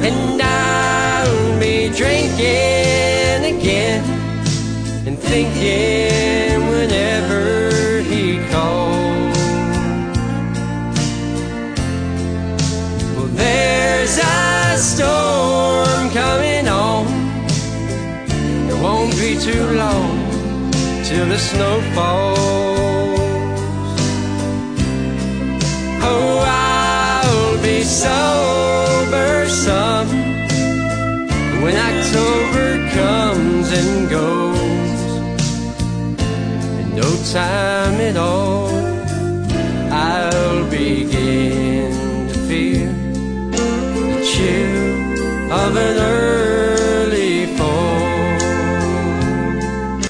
and I'll be drinking again and thinking whenever he calls. Well, there's a storm coming on. It won't be too long till the snow falls. Oh, I'll be sober some when October comes and goes, in no time at all.